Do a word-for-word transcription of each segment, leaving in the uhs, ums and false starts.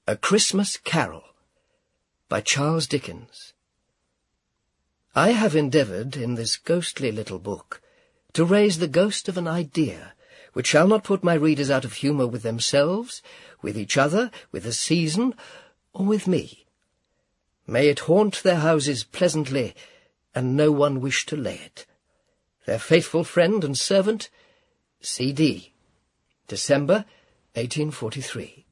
A Christmas Carol by Charles Dickens. I have endeavoured in this ghostly little book to raise the ghost of an idea which shall not put my readers out of humour with themselves, with each other, with the season, or with me. May it haunt their houses pleasantly, and no one wish to lay it. Their faithful friend and servant, C D December eighteen forty-three.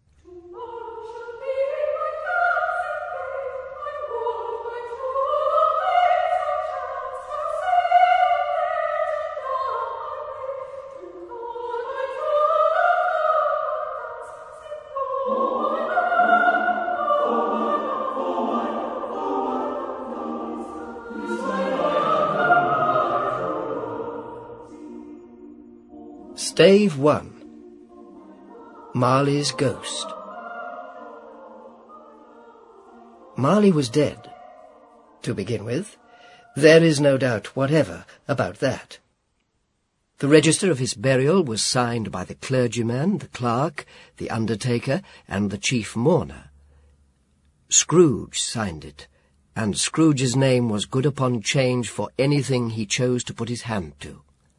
Stave one. Marley's Ghost. Marley was dead, to begin with. There is no doubt whatever about that. The register of his burial was signed by the clergyman, the clerk, the undertaker, and the chief mourner. Scrooge signed it, and Scrooge's name was good upon change for anything he chose to put his hand to.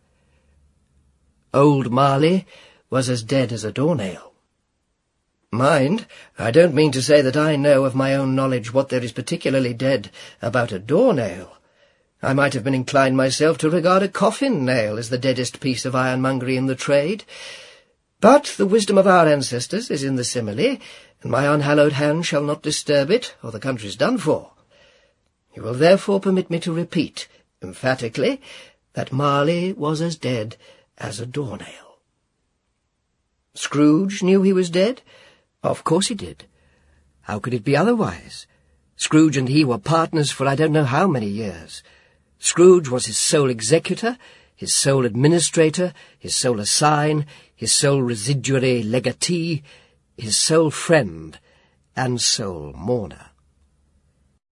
Old Marley was as dead as a doornail. Mind, I don't mean to say that I know of my own knowledge what there is particularly dead about a doornail. I might have been inclined myself to regard a coffin-nail as the deadest piece of ironmongery in the trade. But the wisdom of our ancestors is in the simile, and my unhallowed hand shall not disturb it, or the country's done for. You will therefore permit me to repeat, emphatically, that Marley was as dead as a doornail. Scrooge knew he was dead? Of course he did. How could it be otherwise? Scrooge and he were partners for I don't know how many years. Scrooge was his sole executor, his sole administrator, his sole assign, his sole residuary legatee, his sole friend, and sole mourner.